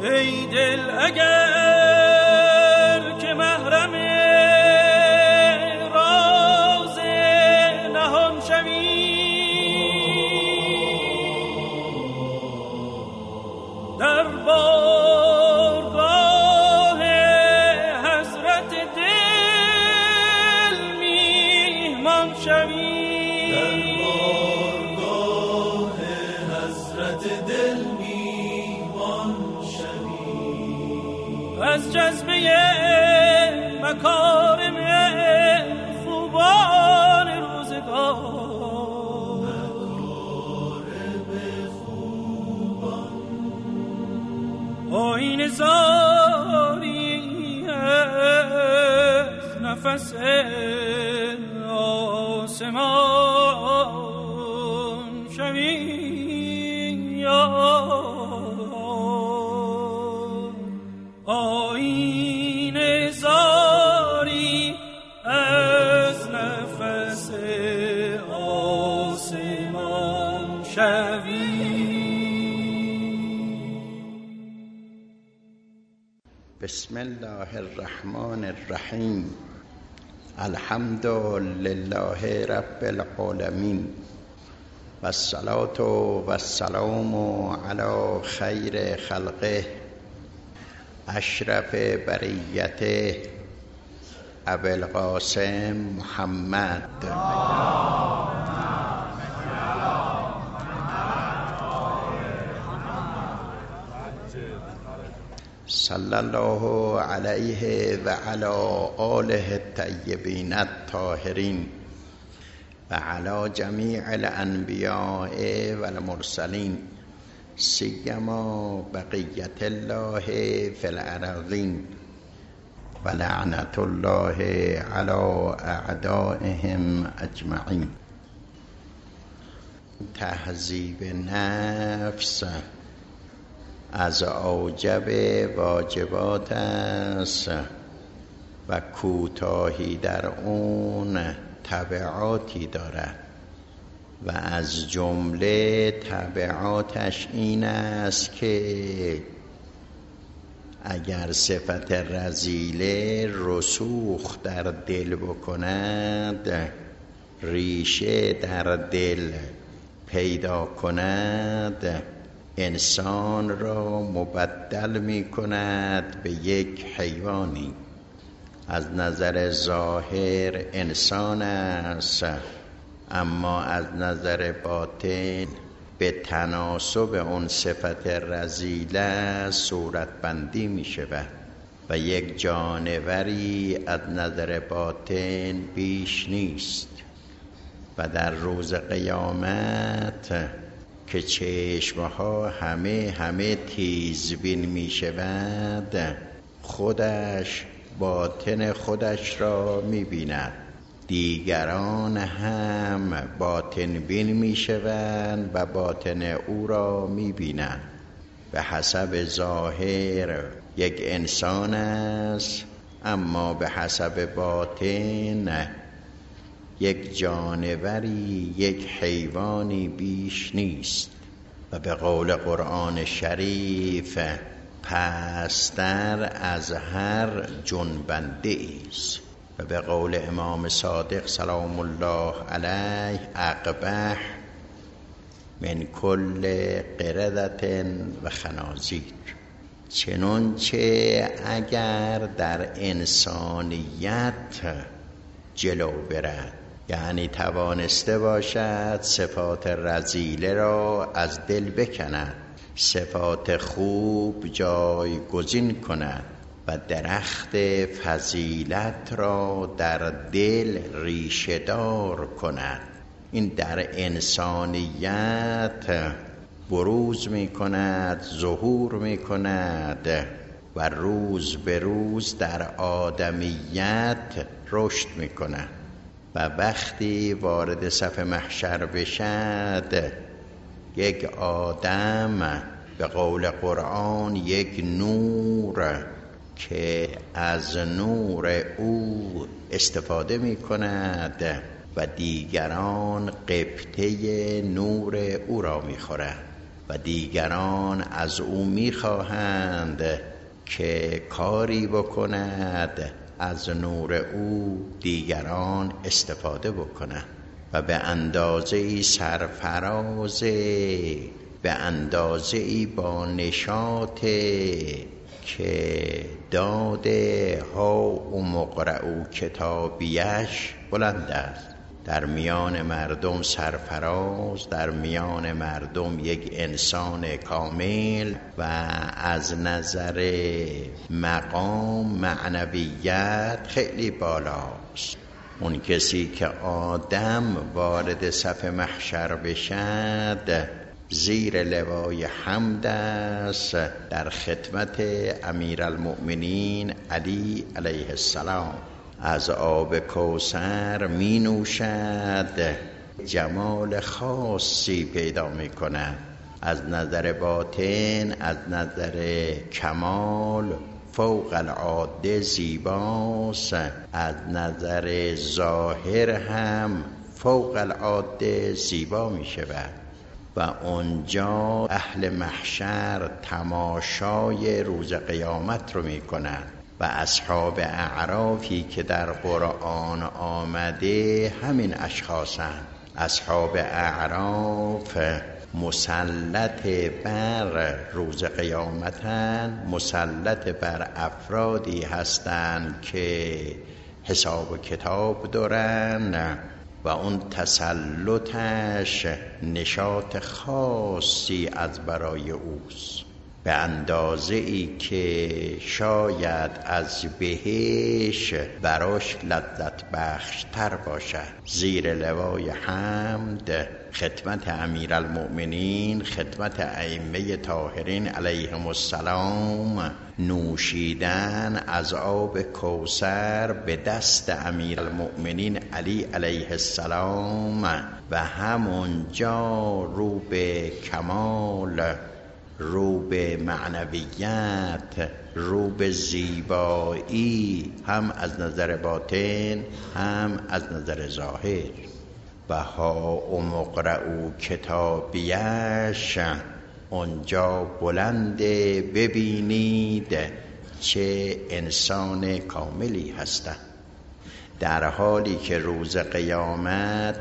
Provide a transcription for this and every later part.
ای دل اگر که محرم راز نهان شوی، در بارگاه حضرت دل میهمان شوی، در بارگاه حضرت دل میهمان شوی، از جذبه مکارم خوبان روزگار، آیین زاری از نفس آسمان شوی، آیین زاری از نفس آسمان شوی. بسم الله الرحمن الرحیم. الحمد لله رب العالمین و الصلاة و السلام علی خیر خلقه اشرف بریته ابوالقاسم محمد صلی الله علیه و علی آله الطیبین الطاهرین و علی جمیع الانبیاء و المرسلین سیما بقیت الله فی الارضین و لعنت الله علی اعدائهم اجمعین. تهذیب نفس از اوجب واجبات است و کوتاهی در اون تبعاتی دارد و از جمله تبعاتش این است که اگر صفت رذیله رسوخ در دل بکند، ریشه در دل پیدا کند، انسان را مبدل می کند به یک حیوانی. از نظر ظاهر انسان است، اما از نظر باطن به تناسب اون صفت رذیله صورت بندی می شود و یک جانوری از نظر باطن بیش نیست. و در روز قیامت که چشمها همه تیزبین می شود، خودش باطن خودش را می بیند، دیگران هم باطن بین می شوند و باطن او را می بینند. به حسب ظاهر یک انسان است، اما به حسب باطن یک جانوری، یک حیوانی بیش نیست. و به قول قرآن شریف پستر از هر جنبنده است. و به قول امام صادق سلام الله علیه اقبح من کل قردة و خنازیر. چنانچه اگر در انسانیت جلو برد، یعنی توانسته باشد صفات رذیله را از دل بکند، صفات خوب جایگزین کند و درخت فضیلت را در دل ریشه دار کند، این در انسانیت بروز می کند، ظهور می کند و روز به روز در آدمیت رشد می کند. و وقتی وارد صف محشر بشد، یک آدم به قول قرآن یک نور که از نور او استفاده می کند و دیگران قبطه نور او را می خورند. و دیگران از او می‌خواهند که کاری بکند از نور او دیگران استفاده بکنند و به اندازه‌ای سرفرازه، به اندازه‌ای با نشاطه که داده ها و مقرأ کتابیش بلند است. در میان مردم سرفراز، در میان مردم یک انسان کامل و از نظر مقام معنویت خیلی بالاست. اون کسی که آدم وارد صف محشر بشد زیر لوای حمد است، در خدمت امیرالمؤمنین علی علیه السلام از آب کوثر می نوشد، جمال خاصی پیدا می کند. از نظر باطن، از نظر کمال فوق العاده زیباست، از نظر ظاهر هم فوق العاده زیبا می شود و اونجا اهل محشر تماشای روز قیامت رو می کنند و اصحاب اعرافی که در قرآن آمده همین اشخاصند. اصحاب اعراف مسلط بر روز قیامتند، مسلط بر افرادی هستند که حساب و کتاب دارن و اون تسلطش نشاط خاصی از برای اوست، به اندازه ای که شاید از بهش براش لذت بخش تر باشد. زیر لوای حمد خدمت امیرالمؤمنین، خدمت ائمه طاهرین علیهم السلام نوشیدن از آب کوثر به دست امیرالمؤمنین علی علیه السلام و همونجا رو به کمال، رو به معنویت، رو به زیبایی، هم از نظر باطن هم از نظر ظاهر. و ها و مقرأ کتابیش اونجا بلنده، ببینید چه انسان کاملی هستند. در حالی که روز قیامت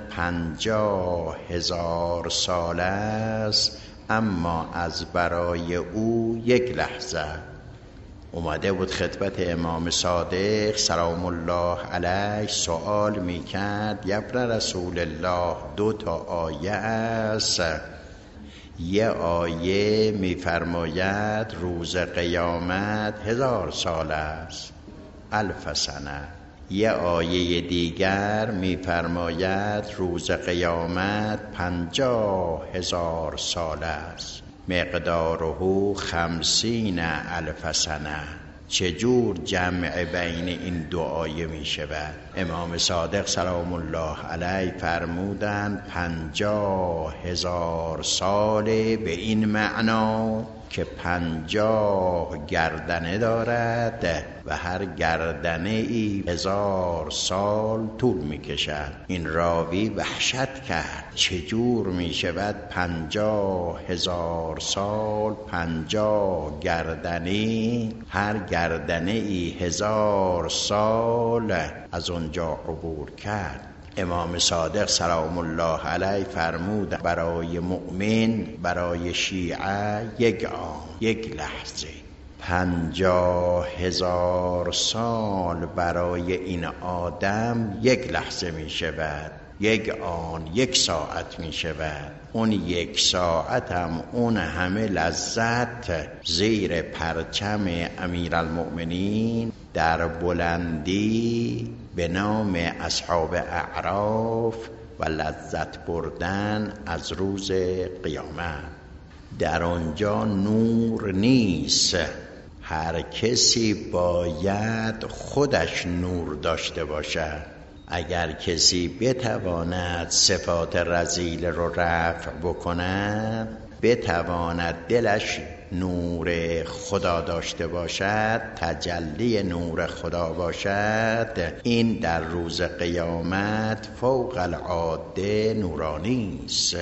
50,000 سال است، اما از برای او یک لحظه. اومده بود خدمت امام صادق سلام الله علیه سوال میکرد، ابن رسول الله 2 آیه است. یه آیه میفرماید روز قیامت 1000 سال است، 1000 سنه. یه آیه دیگر میفرماید روز قیامت 50,000 سال است، مقداره 50,000 سنه. چجور جمع بین این 2 آیه می شود؟ امام صادق سلام الله علیه فرمودند 50,000 ساله به این معنا که 50 گردنه دارد و هر گردنه ای 1000 سال طول می کشد. این راوی وحشت کرد، چجور می شود 50,000 سال، 50 گردنه، هر گردنه ای 1000 سال از اونجا عبور کرد. امام صادق سلام الله علیه فرمود برای مؤمن، برای شیعه یک آن، یک لحظه. 50,000 سال برای این آدم یک لحظه می شود، یک آن، یک ساعت می شود. اون یک ساعت هم اون همه لذت زیر پرچم امیرالمؤمنین در بلندی به نام اصحاب اعراف و لذت بردن از روز قیامت. در آنجا نور نیست، هر کسی باید خودش نور داشته باشد. اگر کسی بتواند صفات رذیل رو رفع بکند، بتواند دلش نور خدا داشته باشد، تجلی نور خدا باشد، این در روز قیامت فوق العاده نورانی است.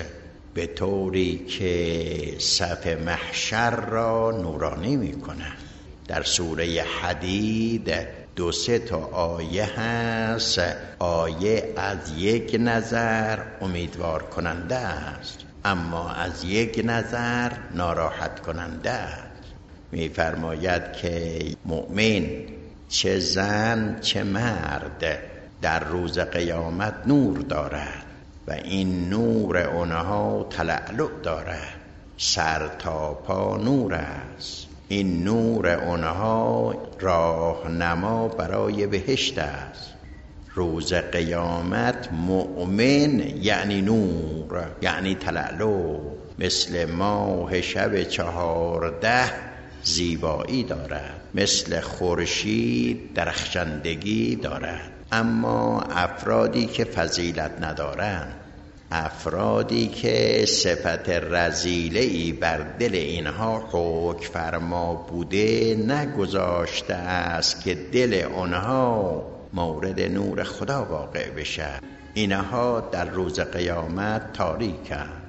به طوری که صف محشر را نورانی میکنه. در سوره حدید 2-3 تا آیه هست. آیه از یک نظر امیدوار کننده است، اما از یک نظر ناراحت کننده است. می‌فرماید که مؤمن چه زن چه مرد در روز قیامت نور دارد و این نور اونها تلألؤ دارد، سر تا پا نور است. این نور اونها راهنما برای بهشت است. روز قیامت مؤمن یعنی نور، یعنی تلألؤ، مثل ماه شب 14 زیبایی دارد، مثل خورشید درخشندگی دارد. اما افرادی که فضیلت ندارند، افرادی که صفت رذیله‌ای بر دل اینها حکم فرما بوده نگذاشته است که دل آنها مورد نور خدا واقع بشه، اینها در روز قیامت تاریکند.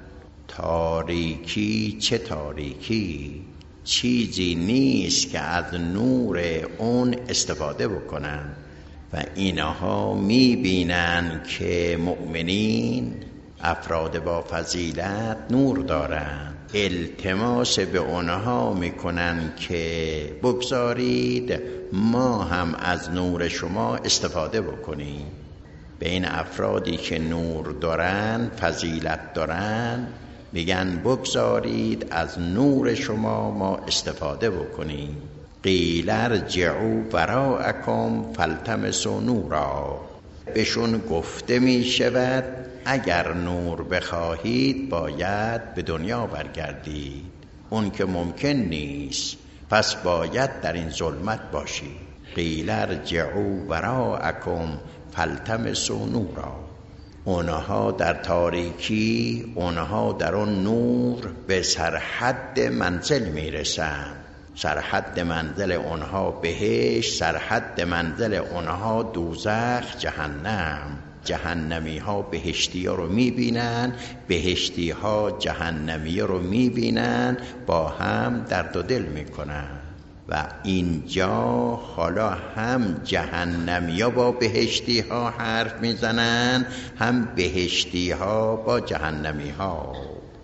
تاریکی چه تاریکی؟ چیزی نیست که از نور اون استفاده بکنن و اینها میبینن که مؤمنین، افراد با فضیلت نور دارند. التماس به اونها میکنن که بگذارید ما هم از نور شما استفاده بکنیم. به این افرادی که نور دارن، فضیلت دارن، میگن بگذارید از نور شما ما استفاده بکنیم. قیل ارجعوا وراءکم فالتمسوا نورا. بهشون گفته می شود اگر نور بخواهید باید به دنیا برگردید. اون که ممکن نیست، پس باید در این ظلمت باشید. قیل ارجعوا وراءکم فالتمسوا نورا. اونها در تاریکی، اونها در اون نور به سرحد منزل میرسند. سرحد منزل اونها بهشت، سرحد منزل اونها دوزخ، جهنم. جهنمی ها بهشتی ها رو میبینن، بهشتی ها جهنمی ها رو میبینن، با هم درد و دل میکنن. و اینجا حالا هم جهنمی ها با بهشتی ها حرف میزنن، هم بهشتی ها با جهنمی ها.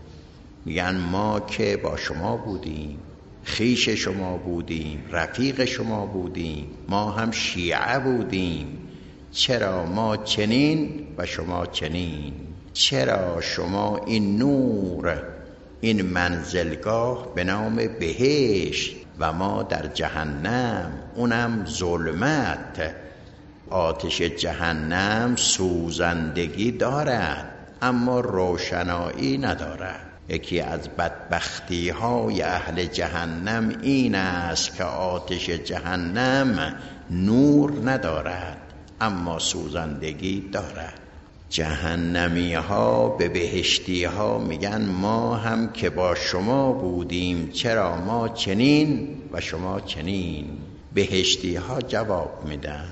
میگن ما که با شما بودیم، خویش شما بودیم، رفیق شما بودیم، ما هم شیعه بودیم، چرا ما چنین و شما چنین؟ چرا شما این نور، این منزلگاه به نام بهشت و ما در جهنم، اونم ظلمت؟ آتش جهنم سوزندگی دارد اما روشنایی ندارد. یکی از بدبختی های اهل جهنم این است که آتش جهنم نور ندارد اما سوزندگی دارد. جهنمی ها به بهشتی ها میگن ما هم که با شما بودیم، چرا ما چنین و شما چنین؟ بهشتی ها جواب میدن،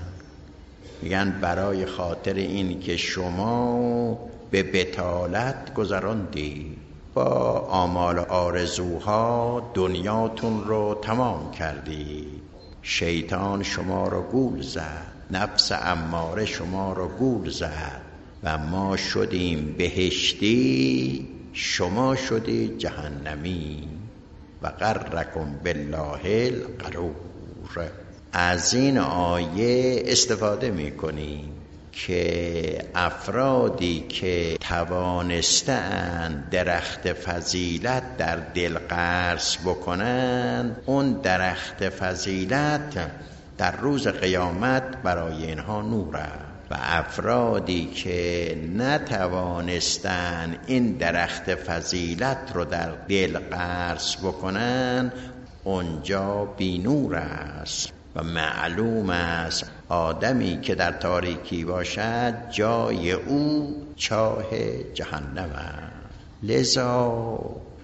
میگن برای خاطر این که شما به بطالت گذراندید، با آمال و آرزوها دنیاتون رو تمام کردید. شیطان شما رو گول زد، نفس اماره شما رو گول زد و ما شدیم بهشتی، شما شدید جهنمی. و غرکم بالله الغرور. از این آیه استفاده میکنیم که افرادی که توانستند درخت فضیلت در دل غرس بکنند، اون درخت فضیلت در روز قیامت برای اینها نور است. و افرادی که نتوانستند این درخت فضیلت رو در دل غرس بکنند، اونجا بی نور است. و معلوم است آدمی که در تاریکی باشد جای او چاه جهنم است. لذا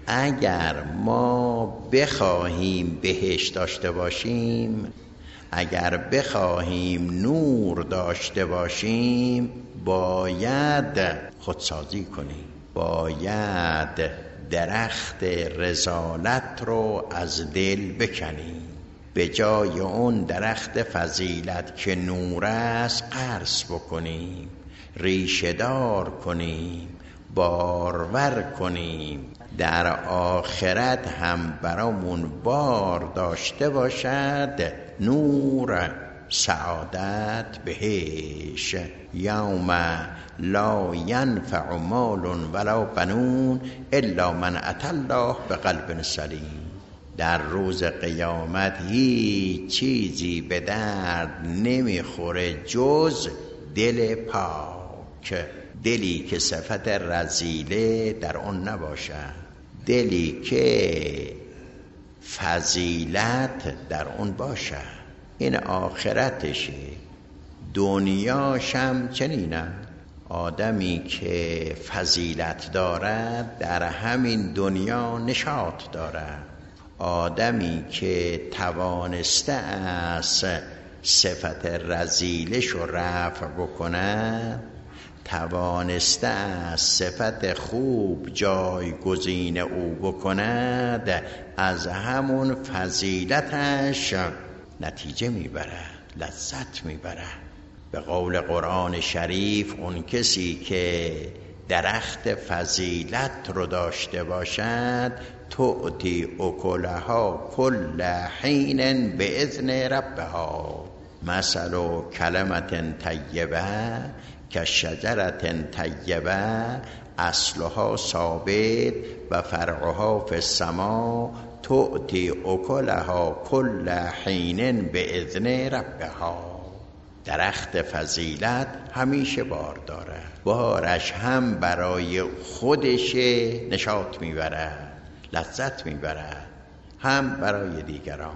اگر ما بخواهیم بهشت داشته باشیم، اگر بخواهیم نور داشته باشیم، باید خودسازی کنیم. باید درخت رذالت رو از دل بکنیم، به جای اون درخت فضیلت که نور است قرض بکنیم، ریشه دار کنیم، بارور کنیم، در آخرت هم برامون بار داشته باشد نور سعادت بهش. یوم لا ینفع مال ولا بنون الا من اتى الله بقلب سلیم. در روز قیامت هیچ چیزی به درد نمیخوره جز دل پاک، دلی که صفت رذیله در اون نباشد، دلی که فضیلت در اون باشد. این آخرتشه. دنیاشم چنینه. آدمی که فضیلت دارد در همین دنیا نشاط دارد. آدمی که توانسته است صفت رذیلش رو رفع بکند، توانسته است صفت خوب جایگزین او بکند، از همون فضیلتش نتیجه میبرد، لذت میبرد. به قول قرآن شریف اون کسی که درخت فضیلت رو داشته باشد تؤتی اکلها کل حین باذن ربها مثل کلمة طیبه کشجرة طیبه اصلها ثابت و فرعها فی السماء تؤتی اکلها کل حین باذن ربها. درخت فضیلت همیشه بار داره، بارش هم برای خودش نشاط میبرد، لذت میبرد، هم برای دیگران.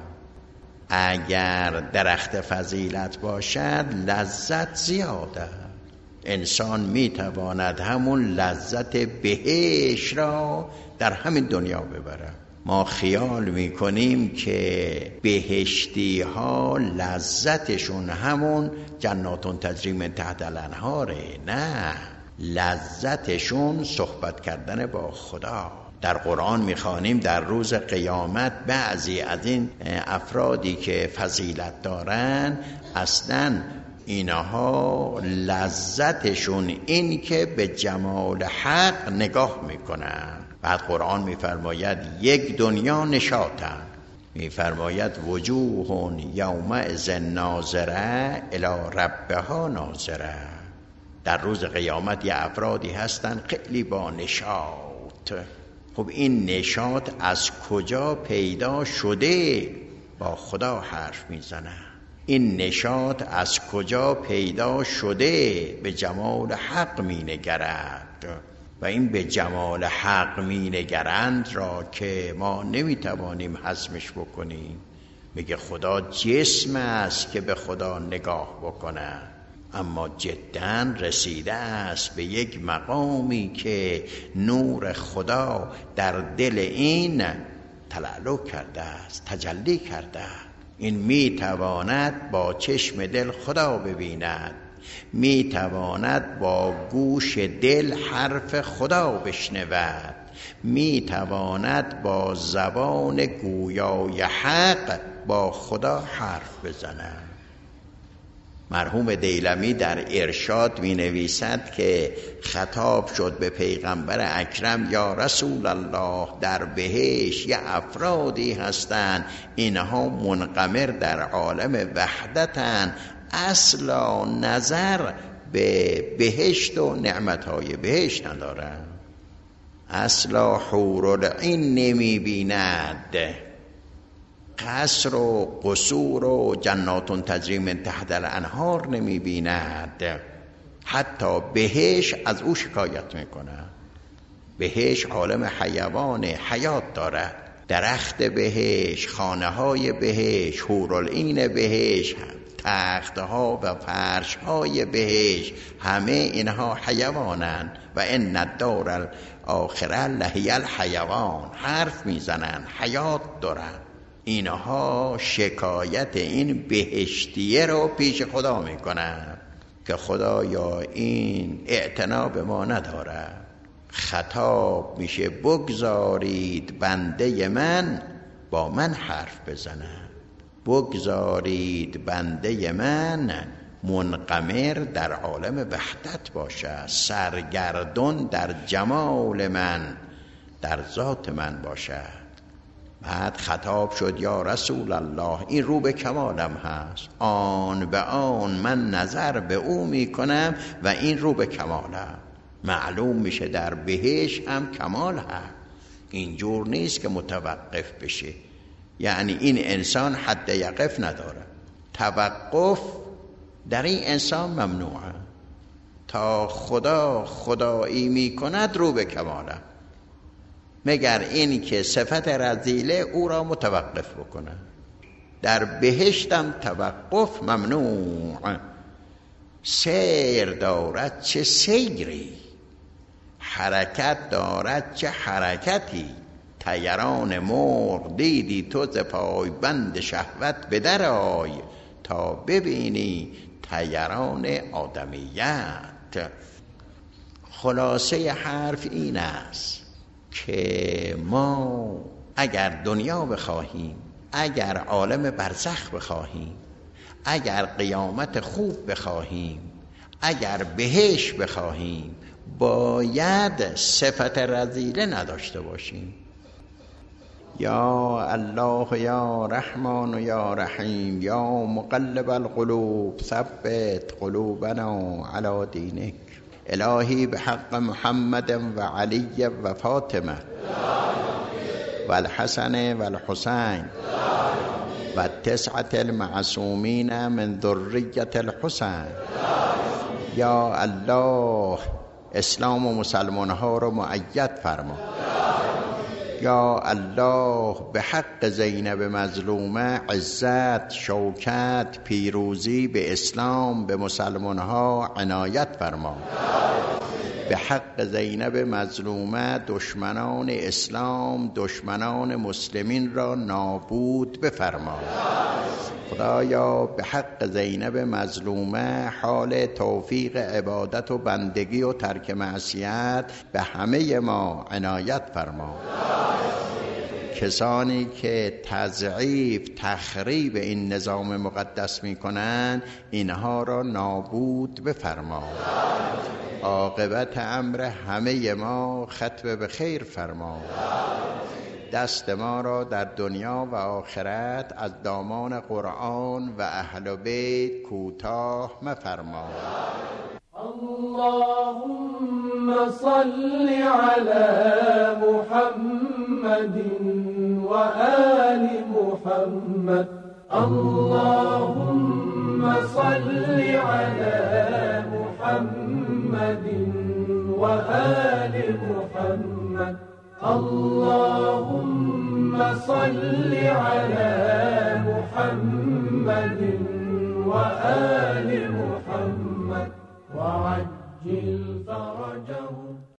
اگر درخت فضیلت باشد لذت زیاده، انسان میتواند همون لذت بهش را در همین دنیا ببرد. ما خیال میکنیم که بهشتی ها لذتشون همون جنات تجری من تحت الانهاره. نه، لذتشون صحبت کردن با خدا. در قرآن میخوانیم در روز قیامت بعضی از این افرادی که فضیلت دارن اصلاً اینها لذتشون این که به جمال حق نگاه میکنن. بعد قرآن میفرماید یک دنیا نشاطن، میفرماید وجوه یومئذ ناظره الی ربها ناظره. در روز قیامت یه افرادی هستن خیلی با نشاط. خب این نشاط از کجا پیدا شده؟ با خدا حرف میزنن. این نشاط از کجا پیدا شده؟ به جمال حق می نگرد و این به جمال حق می نگرند را که ما نمی توانیم هضمش بکنیم. میگه خدا جسم است که به خدا نگاه بکنه، اما جدا رسیده است به یک مقامی که نور خدا در دل این تلالو کرده است، تجلی کرده است. این میتواند با چشم دل خدا ببیند، میتواند با گوش دل حرف خدا بشنود، میتواند با زبان گویای حق با خدا حرف بزند. مرحوم دیلمی در ارشاد می نویسد که خطاب شد به پیغمبر اکرم یا رسول الله، در بهشت یه افرادی هستند اینها منقمر در عالم وحدتن، اصلا نظر به بهشت و نعمتهای بهشت ندارن، اصلا حورالعین نمی بیند، قصر و قصور و جنات تجری من تحت الانهار نمی بیند، حتی بهش از او شکایت میکنه. بهش عالم حیوان، حیات دارد، درخت بهش، خانه های بهش، حورالعین بهش، تختها و فرشهای بهش، همه اینها حیوانند و ان الدار الاخره لهی الحیوان. حرف میزنن، حیات دارن. اینها شکایت این بهشتیه رو پیش خدا میکنن که خدایا این اعتنا به ما نداره، خطاب میشه بگذارید بنده من با من حرف بزند، بگذارید بنده من منقمر در عالم وحدت باشه، سرگردان در جمال من، در ذات من باشه. بعد خطاب شد یا رسول الله، این رو به کمالم هست، آن به آن من نظر به او میکنم و این رو به کمالم. معلوم میشه در بهشت هم کمال هست، اینجور نیست که متوقف بشه. یعنی این انسان حد یقف نداره، توقف در این انسان ممنوعه. تا خدا خدایی میکند رو به کماله، مگر این که صفت رذیله او را متوقف بکنه. در بهشتم توقف ممنوع، سیر دارد چه سیری، حرکت دارد چه حرکتی، طیران مرغ دیدی تو ز پای بند شهوت به در آی، تا ببینی طیران آدمیت. خلاصه حرف این است که ما اگر دنیا بخواهیم، اگر عالم برزخ بخواهیم، اگر قیامت خوب بخواهیم، اگر بهشت بخواهیم، باید صفت رذیله نداشته باشیم. یا الله یا رحمان یا رحیم یا مقلب القلوب ثبت قلوبنا علی دینک. الهی به حق محمد و علی و فاطمه و الحسن و الحسین و التسعة المعصومین من ذریة الحسین. یا الله اسلام و مسلمان ها رو مؤید فرما. یا الله به حق زینب مظلومه عزت، شوکت، پیروزی به اسلام، به مسلمان ها عنایت فرما. به حق زینب مظلومه دشمنان اسلام، دشمنان مسلمین را نابود بفرما. خدایا به حق زینب مظلومه حال توفیق عبادت و بندگی و ترک معصیت به همه ما عنایت فرما. کسانی که تضعیف تخریب این نظام مقدس می کنند، اینها را نابود بفرما. عاقبت امر همه ما ختم به خیر فرما. دست ما را در دنیا و آخرت از دامان قرآن و اهل بیت کوتاه مفرما. اللهم صل على محمد و آل محمد. اللهم صل على محمد و آل محمد. اللهم صل على محمد و آل محمد وعجل فرجه.